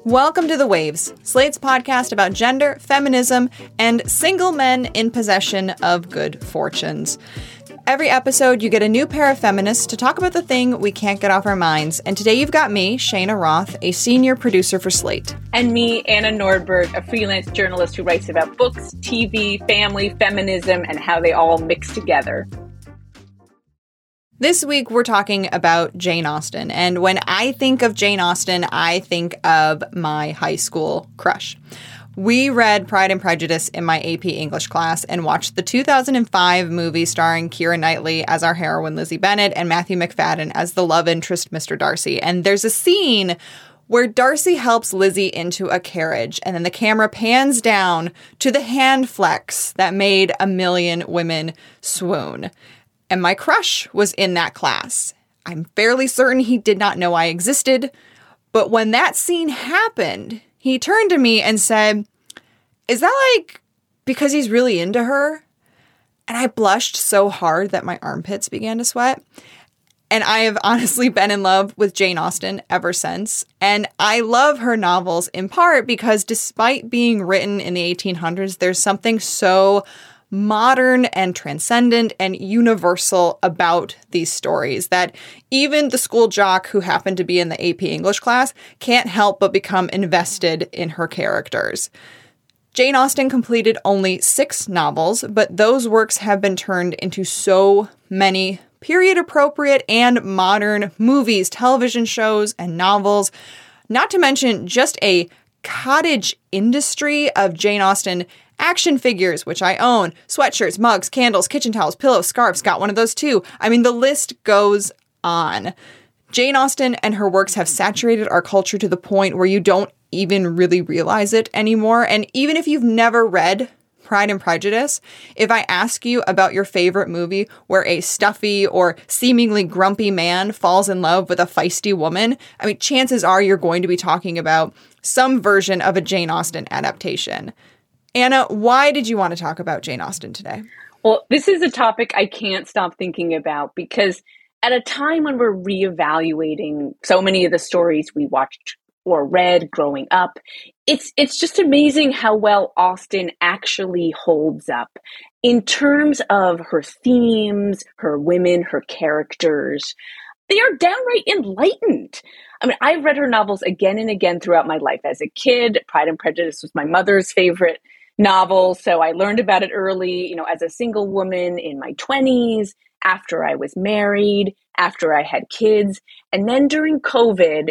Welcome to The Waves, Slate's podcast about gender, feminism, and single men in possession of good fortunes. Every episode, you get a new pair of feminists to talk about the thing we can't get off our minds. And today you've got me, Shayna Roth, a senior producer for Slate. And me, Anna Nordberg, a freelance journalist who writes about books, TV, family, feminism, and how they all mix together. This week, we're talking about Jane Austen. And when I think of Jane Austen, I think of my high school crush. We read Pride and Prejudice in my AP English class and watched the 2005 movie starring Keira Knightley as our heroine Lizzie Bennet and Matthew McFadden as the love interest Mr. Darcy. And there's a scene where Darcy helps Lizzie into a carriage, and then the camera pans down to the hand flex that made a million women swoon. And my crush was in that class. I'm fairly certain he did not know I existed, but when that scene happened, he turned to me and said, "Is that like because he's really into her?" And I blushed so hard that my armpits began to sweat. And I have honestly been in love with Jane Austen ever since. And I love her novels in part because despite being written in the 1800s, there's something so modern and transcendent and universal about these stories that even the school jock who happened to be in the AP English class can't help but become invested in her characters. Jane Austen completed only 6 novels, but those works have been turned into so many period-appropriate and modern movies, television shows, and novels, not to mention just a cottage industry of Jane Austen action figures, which I own, sweatshirts, mugs, candles, kitchen towels, pillows, scarves, got one of those too. I mean, the list goes on. Jane Austen and her works have saturated our culture to the point where you don't even really realize it anymore. And even if you've never read Pride and Prejudice, if I ask you about your favorite movie where a stuffy or seemingly grumpy man falls in love with a feisty woman, I mean, chances are you're going to be talking about some version of a Jane Austen adaptation. Anna, why did you want to talk about Jane Austen today? Well, this is a topic I can't stop thinking about because at a time when we're reevaluating so many of the stories we watched or read growing up, it's just amazing how well Austen actually holds up in terms of her themes, her women, her characters. They are downright enlightened. I mean, I've read her novels again and again throughout my life. As a kid, Pride and Prejudice was my mother's favorite novel, so I learned about it early, as a single woman in my 20s, after I was married, after I had kids. And then during COVID,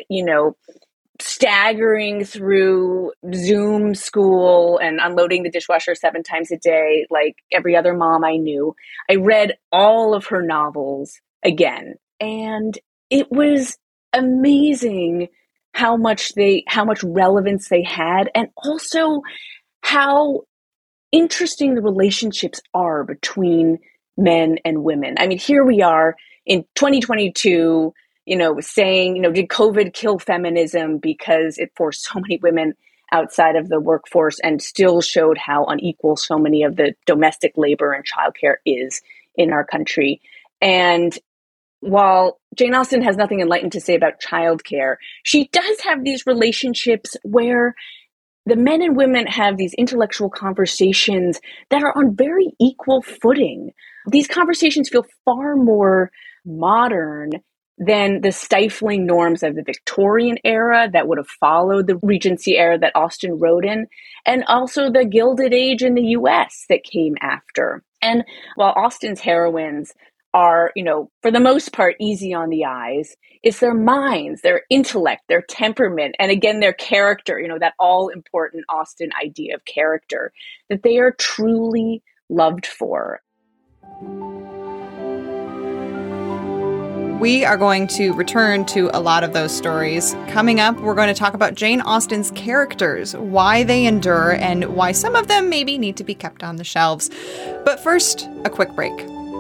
staggering through Zoom school and unloading the dishwasher 7 times a day, like every other mom I knew, I read all of her novels again. And it was amazing how much relevance they had, and also how interesting the relationships are between men and women. I mean, here we are in 2022, saying, did COVID kill feminism because it forced so many women outside of the workforce and still showed how unequal so many of the domestic labor and childcare is in our country. And while Jane Austen has nothing enlightened to say about childcare, she does have these relationships where the men and women have these intellectual conversations that are on very equal footing. These conversations feel far more modern than the stifling norms of the Victorian era that would have followed the Regency era that Austen wrote in, and also the Gilded Age in the US that came after. And while Austen's heroines are, for the most part, easy on the eyes, it's their minds, their intellect, their temperament, and again, their character, that all-important Austen idea of character, that they are truly loved for. We are going to return to a lot of those stories. Coming up, we're going to talk about Jane Austen's characters, why they endure, and why some of them maybe need to be kept on the shelves. But first, a quick break.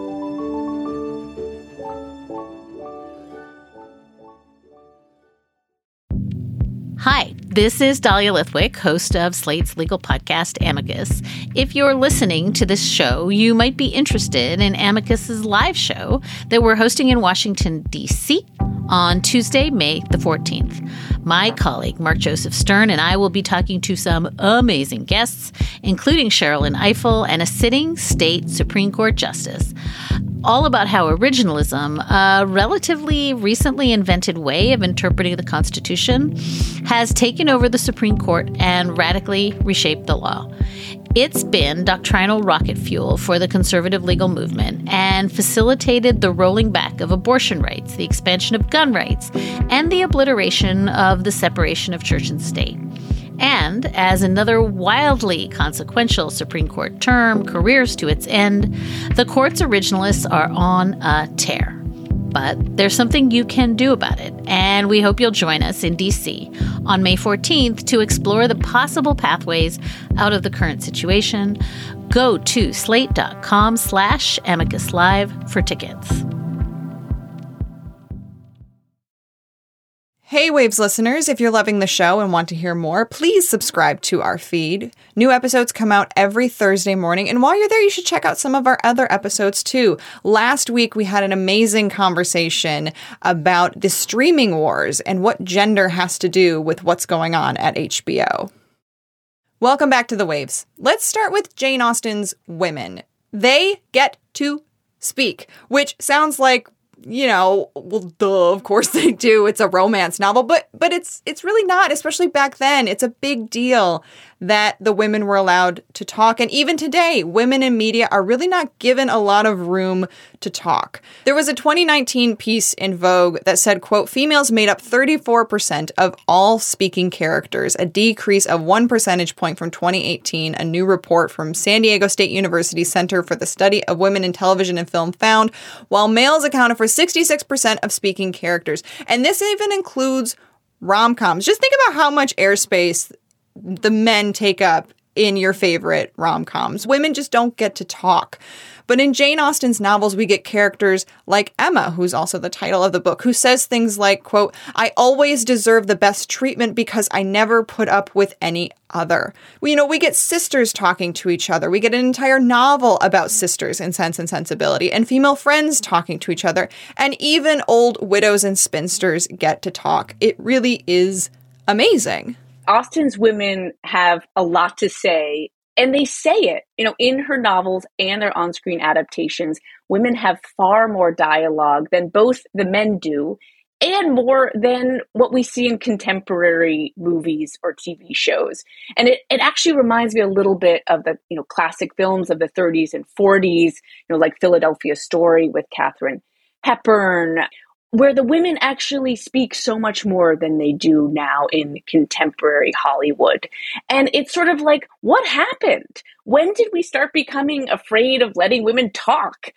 Hi, this is Dahlia Lithwick, host of Slate's legal podcast, Amicus. If you're listening to this show, you might be interested in Amicus's live show that we're hosting in Washington, D.C. on Tuesday, May the 14th. My colleague, Mark Joseph Stern, and I will be talking to some amazing guests, including Sherrilyn Ifill and a sitting state Supreme Court justice, all about how originalism, a relatively recently invented way of interpreting the Constitution, has taken over the Supreme Court and radically reshaped the law. It's been doctrinal rocket fuel for the conservative legal movement and facilitated the rolling back of abortion rights, the expansion of gun rights, and the obliteration of the separation of church and state. And as another wildly consequential Supreme Court term careers to its end, the court's originalists are on a tear. But there's something you can do about it, and we hope you'll join us in D.C. on May 14th to explore the possible pathways out of the current situation. Go to slate.com/Amicus Live for tickets. Hey Waves listeners, if you're loving the show and want to hear more, please subscribe to our feed. New episodes come out every Thursday morning, and while you're there, you should check out some of our other episodes too. Last week, we had an amazing conversation about the streaming wars and what gender has to do with what's going on at HBO. Welcome back to The Waves. Let's start with Jane Austen's women. They get to speak, which sounds like, well, duh, of course they do. It's a romance novel, but it's really not, especially back then. It's a big deal that the women were allowed to talk. And even today, women in media are really not given a lot of room to talk. There was a 2019 piece in Vogue that said, quote, females made up 34% of all speaking characters, a decrease of 1 percentage point from 2018. A new report from San Diego State University Center for the Study of Women in Television and Film found, while males accounted for 66% of speaking characters. And this even includes rom-coms. Just think about how much airspace the men take up in your favorite rom-coms. Women just don't get to talk. But in Jane Austen's novels, we get characters like Emma, who's also the title of the book, who says things like, quote, I always deserve the best treatment because I never put up with any other. We get sisters talking to each other. We get an entire novel about sisters in Sense and Sensibility, and female friends talking to each other. And even old widows and spinsters get to talk. It really is amazing. Austen's women have a lot to say, and they say it, in her novels and their on-screen adaptations. Women have far more dialogue than both the men do, and more than what we see in contemporary movies or TV shows. And it actually reminds me a little bit of the, classic films of the 30s and 40s, like Philadelphia Story with Katharine Hepburn, where the women actually speak so much more than they do now in contemporary Hollywood. And it's sort of like, what happened? When did we start becoming afraid of letting women talk?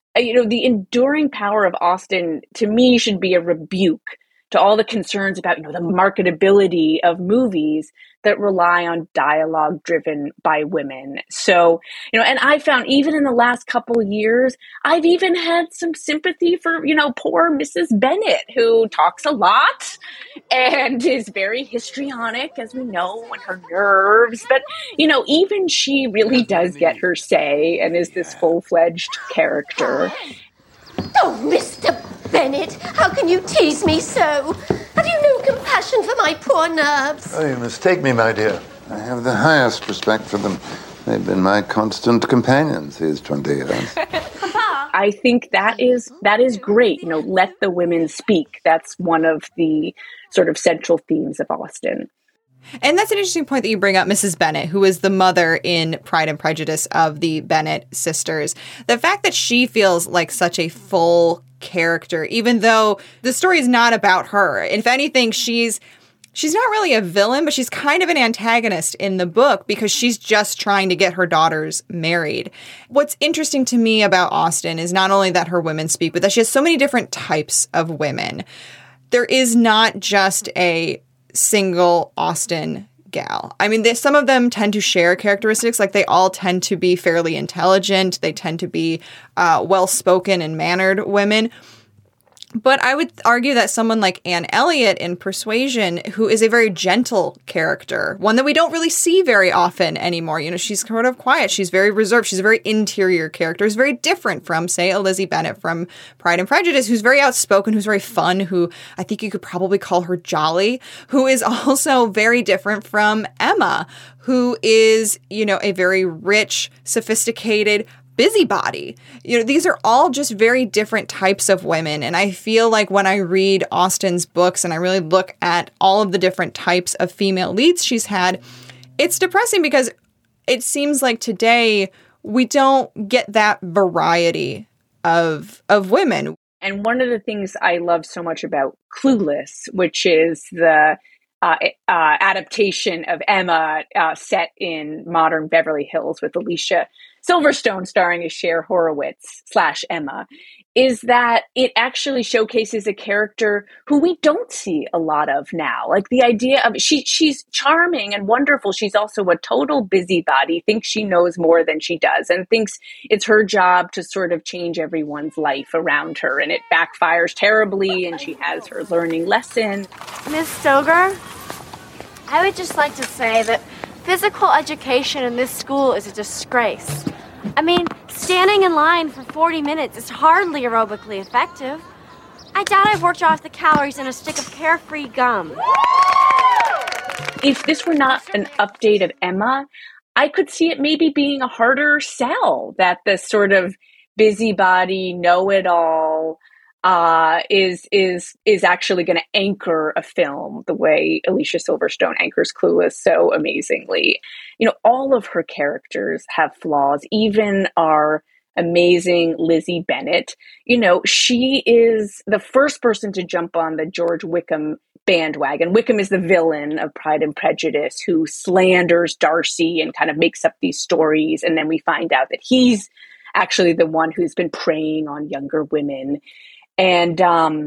The enduring power of Austen, to me, should be a rebuke to all the concerns about, the marketability of movies that rely on dialogue driven by women. So, and I found even in the last couple of years, I've even had some sympathy for, poor Mrs. Bennet, who talks a lot and is very histrionic, as we know, and her nerves. But, even she really does get her say and is this full-fledged character. Oh, Mr. Bennet, how can you tease me so? Have you no compassion for my poor nerves? Oh, you mistake me, my dear. I have the highest respect for them. They've been my constant companions these 20 years. Papa? I think that is great. Let the women speak. That's one of the sort of central themes of Austen. And that's an interesting point that you bring up, Mrs. Bennet, who is the mother in Pride and Prejudice of the Bennet sisters. The fact that she feels like such a full character, even though the story is not about her. If anything, she's not really a villain, but she's kind of an antagonist in the book because she's just trying to get her daughters married. What's interesting to me about Austen is not only that her women speak, but that she has so many different types of women. There is not just a single Austen gal. I mean, some of them tend to share characteristics, like they all tend to be fairly intelligent. They tend to be well-spoken and mannered women. But I would argue that someone like Anne Elliot in Persuasion, who is a very gentle character, one that we don't really see very often anymore. You know, she's sort of quiet. She's very reserved. She's a very interior character. Is very different from, say, a Lizzie Bennet from Pride and Prejudice, who's very outspoken, who's very fun, who I think you could probably call her jolly, who is also very different from Emma, who is, you know, a very rich, sophisticated, busybody. You know, these are all just very different types of women. And I feel like when I read Austen's books and I really look at all of the different types of female leads she's had, it's depressing because it seems like today we don't get that variety of women. And one of the things I love so much about Clueless, which is the adaptation of Emma set in modern Beverly Hills with Alicia Silverstone starring as Cher Horowitz / Emma, is that it actually showcases a character who we don't see a lot of now. Like the idea of she's charming and wonderful. She's also a total busybody, thinks she knows more than she does, and thinks it's her job to sort of change everyone's life around her. And it backfires terribly, and she has her learning lesson. Miss Stoger, I would just like to say that physical education in this school is a disgrace. I mean, standing in line for 40 minutes is hardly aerobically effective. I doubt I've worked off the calories in a stick of Carefree gum. If this were not an update of Emma, I could see it maybe being a harder sell, that the sort of busybody, know-it-all is actually going to anchor a film the way Alicia Silverstone anchors Clueless so amazingly. You know, all of her characters have flaws, even our amazing Lizzie Bennet. You know, she is the first person to jump on the George Wickham bandwagon. Wickham is the villain of Pride and Prejudice who slanders Darcy and kind of makes up these stories. And then we find out that he's actually the one who's been preying on younger women. And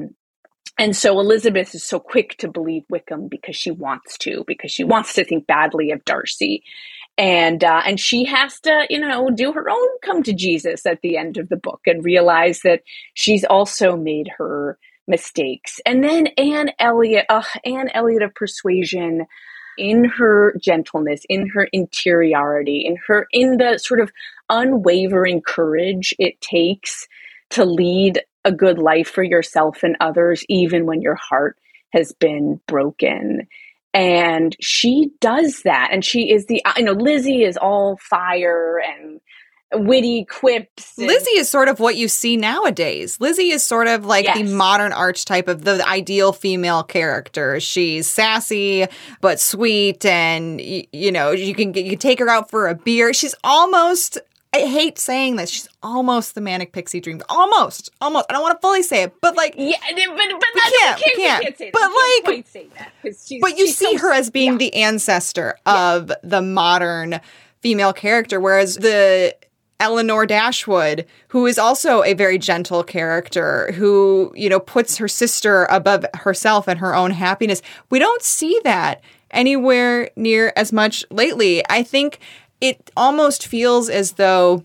so Elizabeth is so quick to believe Wickham because she wants to think badly of Darcy. And she has to, you know, do her own come to Jesus at the end of the book and realize that she's also made her mistakes. And then Anne Elliot of Persuasion, in her gentleness, in her interiority, in the sort of unwavering courage it takes to lead a good life for yourself and others, even when your heart has been broken. And she does that. And she is Lizzie is all fire and witty quips. Lizzie is sort of what you see nowadays. Lizzie is sort of like the modern archetype of the ideal female character. She's sassy, but sweet. And, you know, you can take her out for a beer. She's almost, I hate saying this, she's almost the Manic Pixie Dream. Almost. I don't want to fully say it, but like, yeah, but we can't say that. But like, quite say that, but you see her as being the ancestor of the modern female character, whereas the Eleanor Dashwood, who is also a very gentle character, who, you know, puts her sister above herself and her own happiness. We don't see that anywhere near as much lately. I think it almost feels as though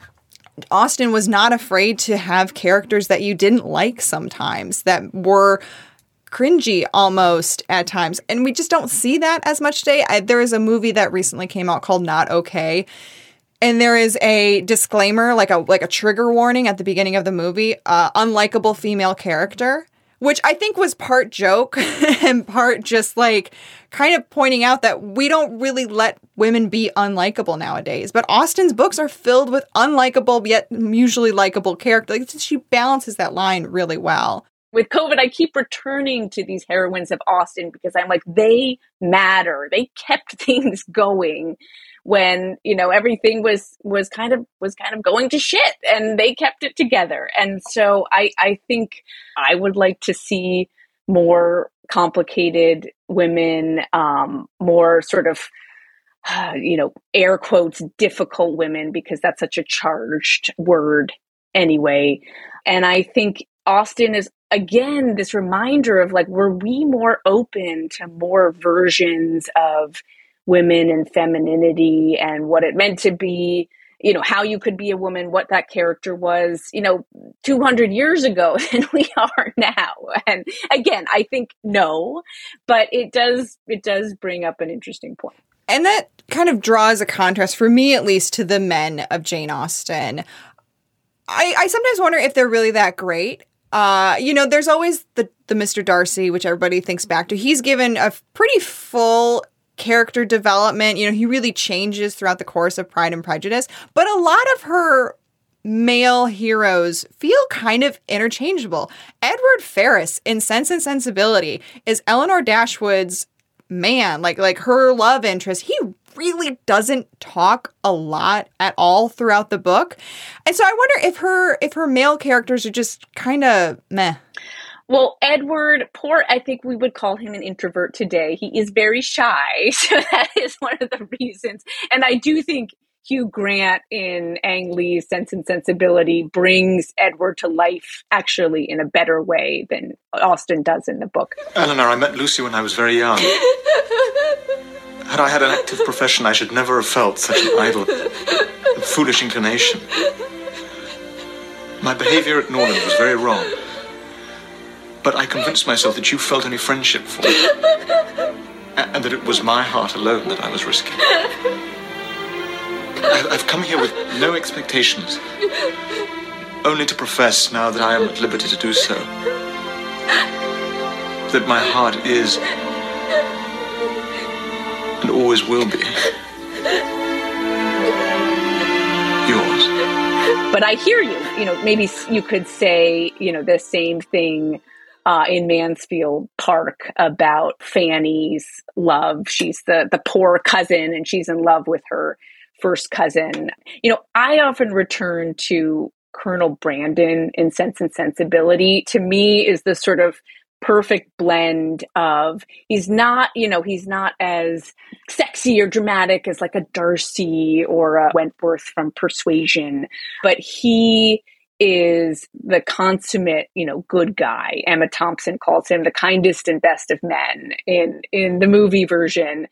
Austen was not afraid to have characters that you didn't like sometimes, that were cringy almost at times. And we just don't see that as much today. There is a movie that recently came out called Not Okay. And there is a disclaimer, like a trigger warning at the beginning of the movie, unlikable female character, which I think was part joke and part just like kind of pointing out that we don't really let women be unlikable nowadays. But Austen's books are filled with unlikable yet usually likable characters. Like, she balances that line really well. With COVID, I keep returning to these heroines of Austen because I'm like, they matter. They kept things going when, you know, everything was kind of going to shit, and they kept it together. And so I think I would like to see more complicated women, more sort of, air quotes, difficult women, because that's such a charged word anyway. And I think Austen is, again, this reminder of like, were we more open to more versions of women and femininity and what it meant to be how you could be a woman, what that character was, 200 years ago than we are now. And again, I think no, but it does bring up an interesting point. And that kind of draws a contrast, for me at least, to the men of Jane Austen. I sometimes wonder if they're really that great. There's always the Mr. Darcy, which everybody thinks back to. He's given a pretty full character development. He really changes throughout the course of Pride and Prejudice. But a lot of her male heroes feel kind of interchangeable. Edward Ferrars in Sense and Sensibility is Eleanor Dashwood's man, like her love interest. He really doesn't talk a lot at all throughout the book. And so I wonder if her male characters are just kind of meh. Well, Edward, I think we would call him an introvert today. He is very shy. So that is one of the reasons. And I do think Hugh Grant in Ang Lee's Sense and Sensibility brings Edward to life actually in a better way than Austen does in the book. Eleanor, I met Lucy when I was very young. Had I had an active profession, I should never have felt such an idle and foolish inclination. My behavior at Norland was very wrong. But I convinced myself that you felt only friendship for me. And that it was my heart alone that I was risking. I've come here with no expectations. Only to profess, now that I am at liberty to do so, that my heart is, and always will be, yours. But I hear you. Maybe you could say, the same thing in Mansfield Park about Fanny's love. She's the poor cousin, and she's in love with her first cousin. I often return to Colonel Brandon in Sense and Sensibility. To me, is the sort of perfect blend of, he's not as sexy or dramatic as like a Darcy or a Wentworth from Persuasion, but he is the consummate, good guy. Emma Thompson calls him the kindest and best of men in the movie version.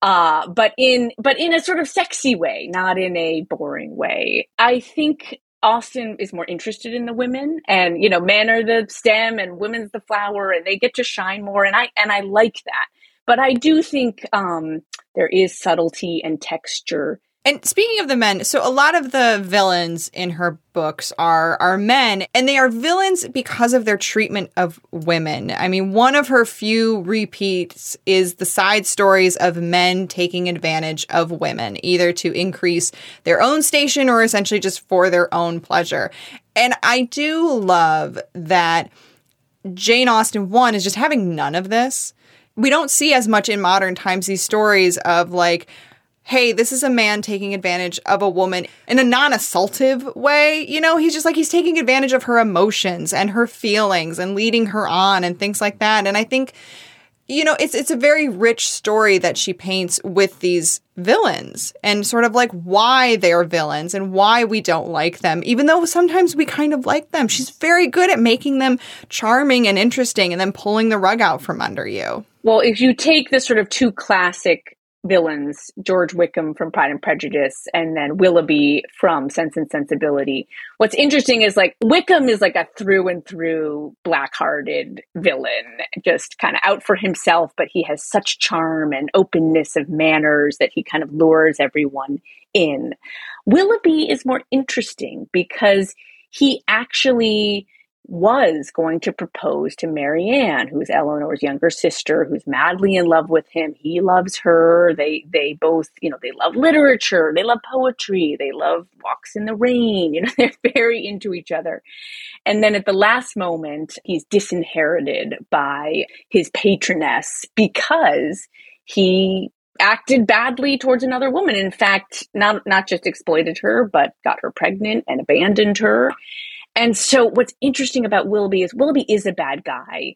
But in a sort of sexy way, not in a boring way. I think Austen is more interested in the women, and, men are the stem and women's the flower, and they get to shine more. And I like that. But I do think, there is subtlety and texture. And speaking of the men, so a lot of the villains in her books are men, and they are villains because of their treatment of women. I mean, one of her few repeats is the side stories of men taking advantage of women, either to increase their own station or essentially just for their own pleasure. And I do love that Jane Austen, one, is just having none of this. We don't see as much in modern times these stories of like, hey, this is a man taking advantage of a woman in a non-assaultive way. He's just like, he's taking advantage of her emotions and her feelings and leading her on and things like that. And I think, it's a very rich story that she paints with these villains and sort of like why they're villains and why we don't like them, even though sometimes we kind of like them. She's very good at making them charming and interesting and then pulling the rug out from under you. Well, if you take the sort of two classic villains, George Wickham from Pride and Prejudice and then Willoughby from Sense and Sensibility, what's interesting is like Wickham is like a through and through black-hearted villain, just kind of out for himself, but he has such charm and openness of manners that he kind of lures everyone in. Willoughby is more interesting because he actually was going to propose to Marianne, who's Eleanor's younger sister, who's madly in love with him. He loves her. They both, they love literature. They love poetry. They love walks in the rain. They're very into each other. And then at the last moment, he's disinherited by his patroness because he acted badly towards another woman. In fact, not just exploited her, but got her pregnant and abandoned her. And so what's interesting about Willoughby is a bad guy.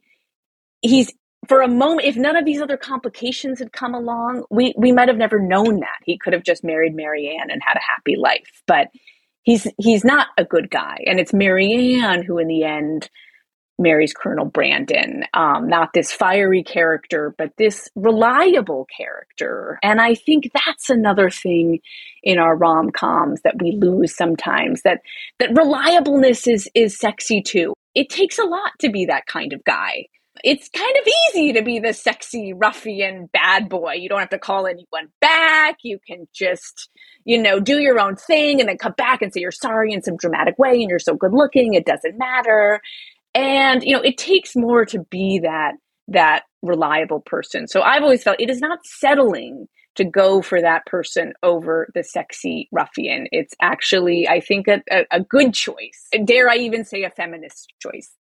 He's, for a moment, if none of these other complications had come along, we might have never known that. He could have just married Marianne and had a happy life. But he's not a good guy. And it's Marianne who in the end marries Colonel Brandon. Not this fiery character, but this reliable character. And I think that's another thing in our rom-coms that we lose sometimes, that reliableness is sexy too. It takes a lot to be that kind of guy. It's kind of easy to be the sexy ruffian bad boy. You don't have to call anyone back. You can just, do your own thing and then come back and say you're sorry in some dramatic way and you're so good looking, it doesn't matter. And, it takes more to be that reliable person. So I've always felt it is not settling to go for that person over the sexy ruffian. It's actually, I think, a good choice. Dare I even say a feminist choice.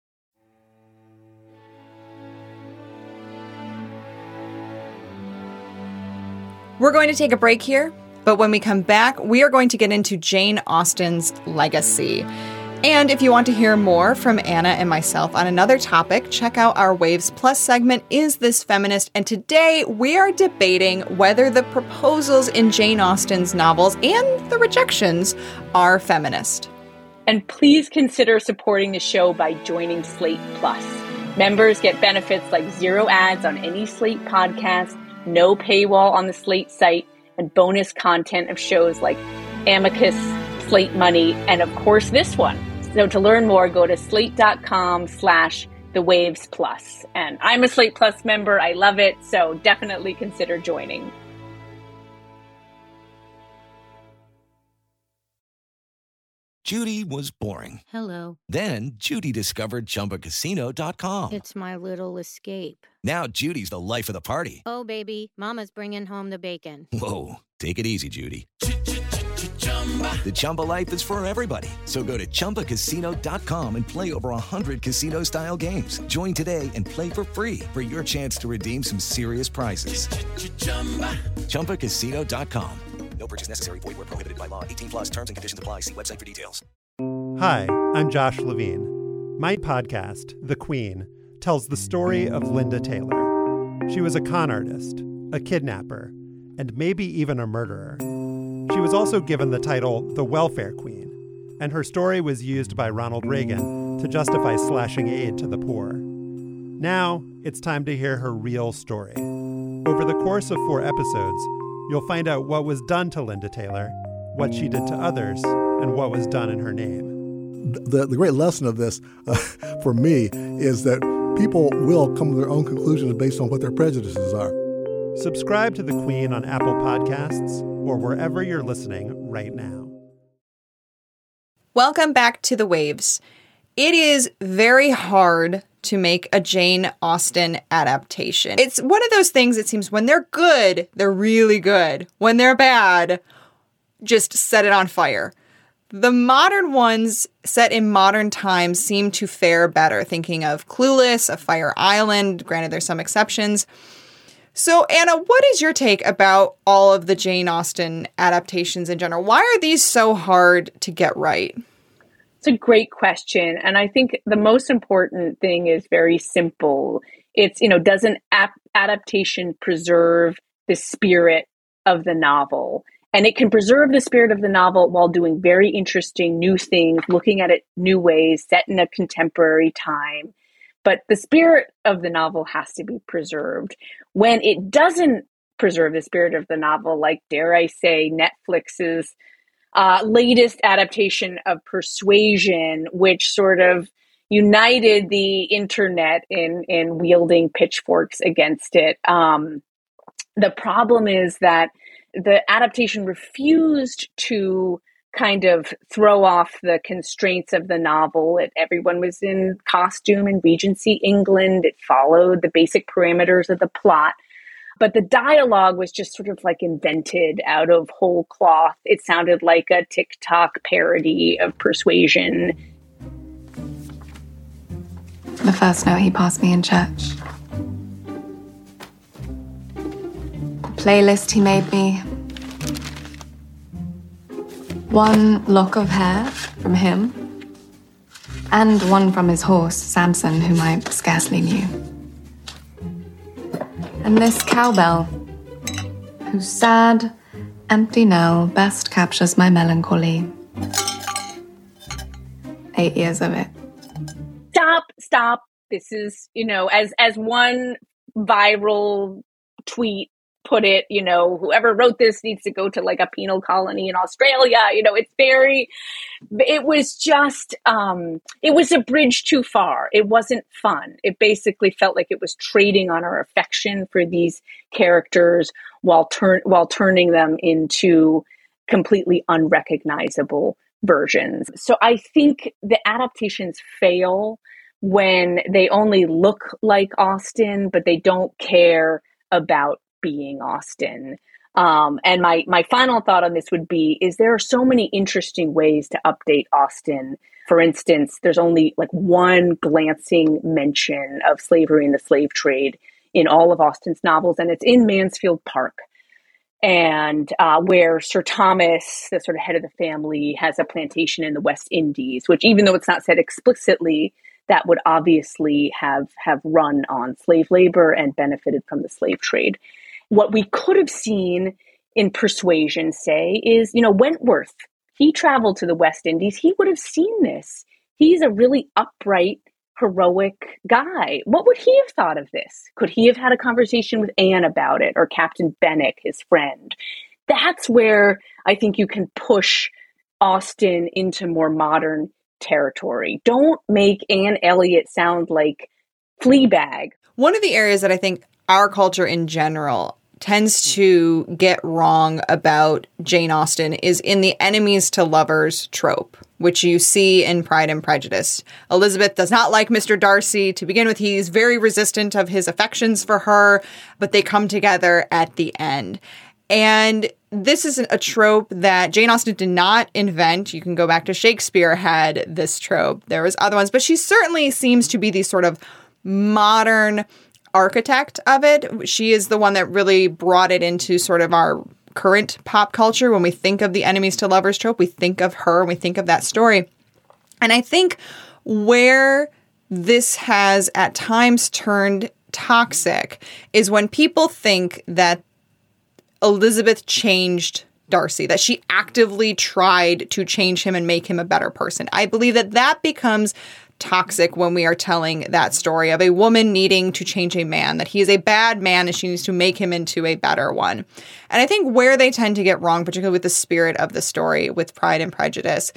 We're going to take a break here, but when we come back, we are going to get into Jane Austen's legacy. And if you want to hear more from Anna and myself on another topic, check out our Waves Plus segment, Is This Feminist? And today we are debating whether the proposals in Jane Austen's novels and the rejections are feminist. And please consider supporting the show by joining Slate Plus. Members get benefits like 0 ads on any Slate podcast, no paywall on the Slate site, and bonus content of shows like Amicus, Slate Money, and of course this one. So to learn more, go to slate.com/thewavesplus. And I'm a Slate Plus member. I love it. So definitely consider joining. Judy was boring. Hello. Then Judy discovered ChumbaCasino.com. It's my little escape. Now Judy's the life of the party. Oh, baby, mama's bringing home the bacon. Whoa, take it easy, Judy. The Chumba life is for everybody. So go to ChumbaCasino.com and play over 100 casino-style games. Join today and play for free for your chance to redeem some serious prizes. ChumbaCasino.com. No purchase necessary. Void where prohibited by law. 18+ terms and conditions apply. See website for details. Hi, I'm Josh Levine. My podcast, The Queen, tells the story of Linda Taylor. She was a con artist, a kidnapper, and maybe even a murderer. She was also given the title the Welfare Queen, and her story was used by Ronald Reagan to justify slashing aid to the poor. Now, it's time to hear her real story. Over the course of 4 episodes, you'll find out what was done to Linda Taylor, what she did to others, and what was done in her name. The great lesson of this, for me, is that people will come to their own conclusions based on what their prejudices are. Subscribe to The Queen on Apple Podcasts or wherever you're listening right now. Welcome back to The Waves. It is very hard to make a Jane Austen adaptation. It's one of those things, it seems, when they're good, they're really good. When they're bad, just set it on fire. The modern ones set in modern times seem to fare better, thinking of Clueless, of Fire Island, granted there's some exceptions. So, Anna, what is your take about all of the Jane Austen adaptations in general? Why are these so hard to get right? It's a great question. And I think the most important thing is very simple. It's, does an adaptation preserve the spirit of the novel? And it can preserve the spirit of the novel while doing very interesting new things, looking at it new ways, set in a contemporary time. But the spirit of the novel has to be preserved. When it doesn't preserve the spirit of the novel, like, dare I say, Netflix's latest adaptation of Persuasion, which sort of united the internet in wielding pitchforks against it. The problem is that the adaptation refused to kind of throw off the constraints of the novel. Everyone was in costume in Regency England. It followed the basic parameters of the plot. But the dialogue was just sort of like invented out of whole cloth. It sounded like a TikTok parody of Persuasion. The first note he passed me in church. The playlist he made me. One lock of hair from him, and one from his horse, Samson, whom I scarcely knew. And this cowbell, whose sad, empty knell best captures my melancholy. 8 years of it. Stop. This is, as one viral tweet put it, whoever wrote this needs to go to like a penal colony in Australia. It was just, it was a bridge too far. It wasn't fun. It basically felt like it was trading on our affection for these characters while turning them into completely unrecognizable versions. So I think the adaptations fail when they only look like Austen, but they don't care about being Austen. And my final thought on this would be, is there are so many interesting ways to update Austen. For instance, there's only like one glancing mention of slavery and the slave trade in all of Austen's novels, and it's in Mansfield Park. And where Sir Thomas, the sort of head of the family, has a plantation in the West Indies, which, even though it's not said explicitly, that would obviously have run on slave labor and benefited from the slave trade. What we could have seen in Persuasion, say, is, Wentworth. He traveled to the West Indies. He would have seen this. He's a really upright, heroic guy. What would he have thought of this? Could he have had a conversation with Anne about it, or Captain Benwick, his friend? That's where I think you can push Austen into more modern territory. Don't make Anne Elliot sound like Fleabag. One of the areas that I think our culture in general tends to get wrong about Jane Austen is in the enemies to lovers trope, which you see in Pride and Prejudice. Elizabeth does not like Mr. Darcy. To begin with, he's very resistant of his affections for her, but they come together at the end. And this is a trope that Jane Austen did not invent. You can go back to Shakespeare had this trope. There was other ones, but she certainly seems to be the sort of modern architect of it. She is the one that really brought it into sort of our current pop culture. When we think of the enemies to lovers trope, we think of her and we think of that story. And I think where this has at times turned toxic is when people think that Elizabeth changed Darcy, that she actively tried to change him and make him a better person. I believe that becomes toxic when we are telling that story of a woman needing to change a man, that he is a bad man and she needs to make him into a better one. And I think where they tend to get wrong, particularly with the spirit of the story with Pride and Prejudice,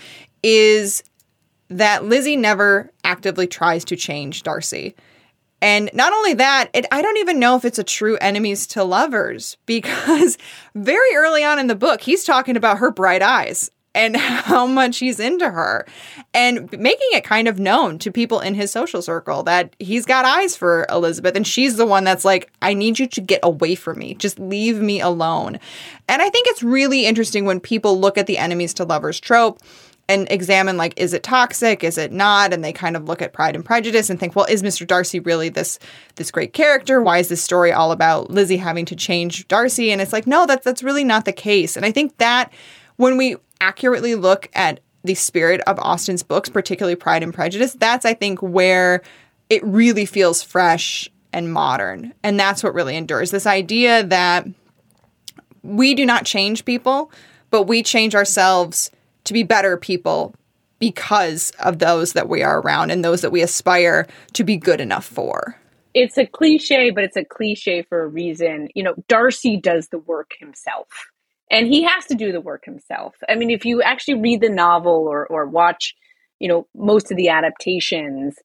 is that Lizzie never actively tries to change Darcy. And not only that, I don't even know if it's a true enemies to lovers, because very early on in the book, he's talking about her bright eyes and how much he's into her, and making it kind of known to people in his social circle that he's got eyes for Elizabeth, and she's the one that's like, I need you to get away from me. Just leave me alone. And I think it's really interesting when people look at the enemies to lovers trope and examine, like, is it toxic? Is it not? And they kind of look at Pride and Prejudice and think, well, is Mr. Darcy really this great character? Why is this story all about Lizzie having to change Darcy? And it's like, no, that's really not the case. And I think that when we accurately look at the spirit of Austen's books, particularly Pride and Prejudice, that's, I think, where it really feels fresh and modern. And that's what really endures. This idea that we do not change people, but we change ourselves to be better people because of those that we are around and those that we aspire to be good enough for. It's a cliche, but it's a cliche for a reason. Darcy does the work himself. And he has to do the work himself. I mean, if you actually read the novel or watch, most of the adaptations,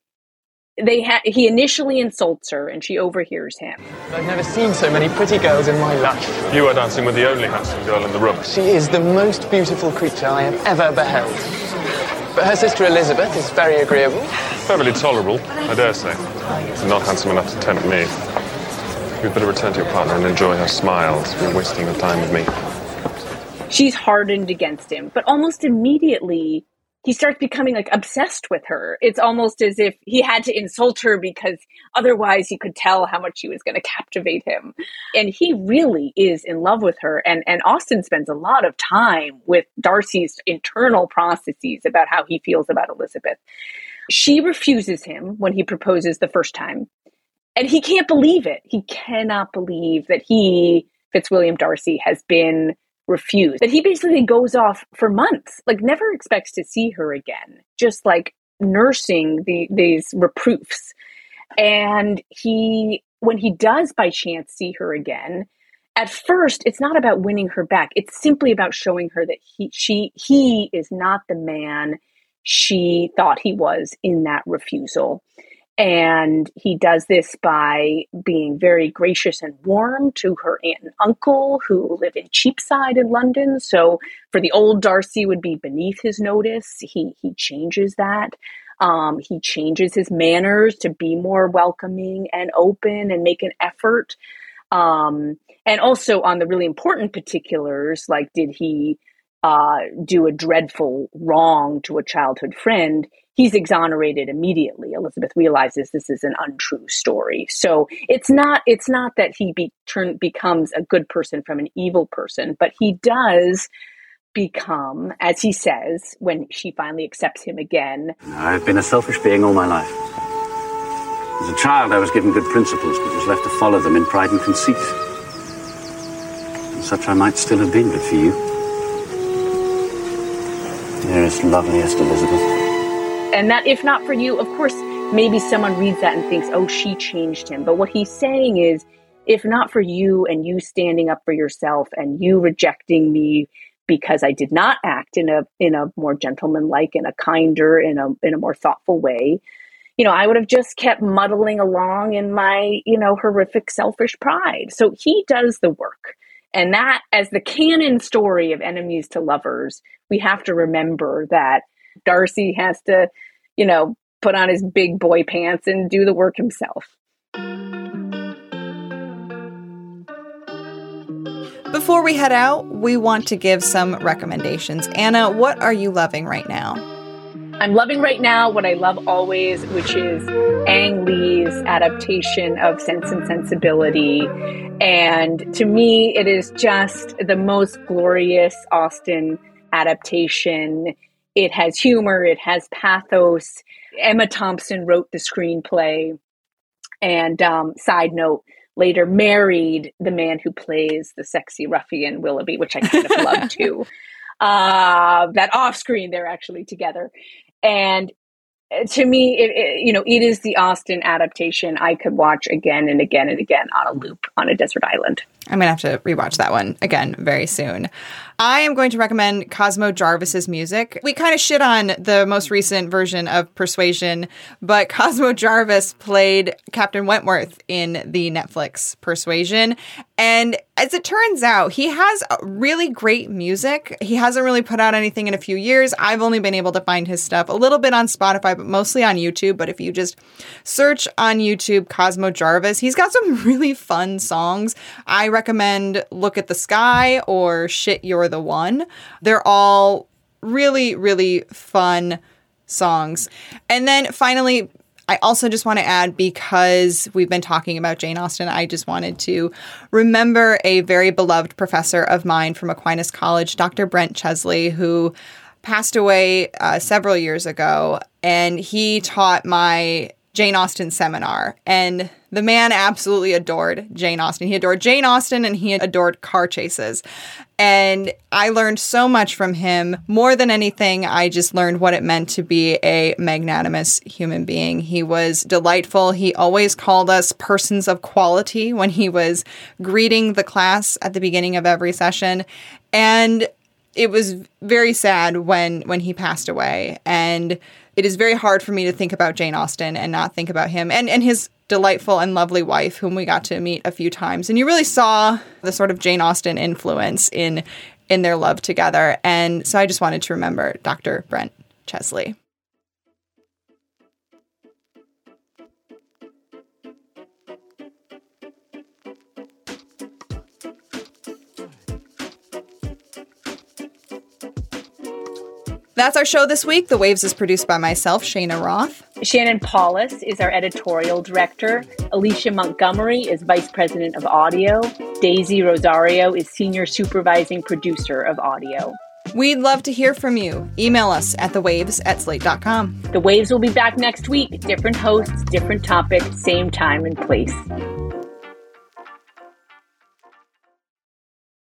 he initially insults her and she overhears him. I've never seen so many pretty girls in my life. You are dancing with the only handsome girl in the room. She is the most beautiful creature I have ever beheld. But her sister Elizabeth is very agreeable. Perfectly tolerable, I dare say. Not handsome enough to tempt me. You'd better return to your partner and enjoy her smiles. You're wasting your time with me. She's hardened against him, but almost immediately he starts becoming like obsessed with her. It's almost as if he had to insult her because otherwise he could tell how much she was going to captivate him. And he really is in love with her. And Austen spends a lot of time with Darcy's internal processes about how he feels about Elizabeth. She refuses him when he proposes the first time. And he can't believe it. He cannot believe that he, Fitzwilliam Darcy, has been refused. That he basically goes off for months, like never expects to see her again. Just like nursing these reproofs. And when he does by chance see her again, at first, it's not about winning her back. It's simply about showing her that he is not the man she thought he was in that refusal. And he does this by being very gracious and warm to her aunt and uncle who live in Cheapside in London. So for the old Darcy would be beneath his notice. He changes that. He changes his manners to be more welcoming and open and make an effort. And also on the really important particulars, like did he do a dreadful wrong to a childhood friend, he's exonerated immediately. Elizabeth realizes this is an untrue story. So it's not that he becomes a good person from an evil person, but he does become, as he says, when she finally accepts him again. I've been a selfish being all my life. As a child, I was given good principles, but was left to follow them in pride and conceit. And such I might still have been, but for you. Dearest, loveliest Elizabeth. And that, if not for you, of course, maybe someone reads that and thinks, oh, she changed him. But what he's saying is, if not for you and you standing up for yourself and you rejecting me because I did not act in a more gentlemanlike, in a kinder, in a more thoughtful way, I would have just kept muddling along in my, horrific selfish pride. So he does the work. And that, as the canon story of enemies to lovers, we have to remember that Darcy has to, put on his big boy pants and do the work himself. Before we head out, we want to give some recommendations. Anna, what are you loving right now? I'm loving right now what I love always, which is Ang Lee's adaptation of Sense and Sensibility. And to me, it is just the most glorious Austen adaptation. It has humor, it has pathos. Emma Thompson wrote the screenplay. And side note, later married the man who plays the sexy ruffian Willoughby, which I kind of love too. That off screen, they're actually together. And to me, it is the Austen adaptation I could watch again and again and again on a loop on a desert island. I'm going to have to rewatch that one again very soon. I am going to recommend Cosmo Jarvis's music. We kind of shit on the most recent version of Persuasion, but Cosmo Jarvis played Captain Wentworth in the Netflix Persuasion. And as it turns out, he has really great music. He hasn't really put out anything in a few years. I've only been able to find his stuff a little bit on Spotify, but mostly on YouTube. But if you just search on YouTube Cosmo Jarvis, he's got some really fun songs. I recommend Look at the Sky or Shit, You're the One. They're all really, really fun songs. And then finally, I also just want to add, because we've been talking about Jane Austen, I just wanted to remember a very beloved professor of mine from Aquinas College, Dr. Brent Chesley, who passed away several years ago. And he taught my Jane Austen seminar. And the man absolutely adored Jane Austen. He adored Jane Austen and he adored car chases. And I learned so much from him. More than anything, I just learned what it meant to be a magnanimous human being. He was delightful. He always called us persons of quality when he was greeting the class at the beginning of every session. And it was very sad when he passed away. And it is very hard for me to think about Jane Austen and not think about him and his delightful and lovely wife, whom we got to meet a few times. And you really saw the sort of Jane Austen influence in their love together. And so I just wanted to remember Dr. Brent Chesley. That's our show this week. The Waves is produced by myself, Shana Roth. Shannon Paulus is our editorial director. Alicia Montgomery is vice president of audio. Daisy Rosario is senior supervising producer of audio. We'd love to hear from you. Email us at thewaves@slate.com. The Waves will be back next week. Different hosts, different topics, same time and place.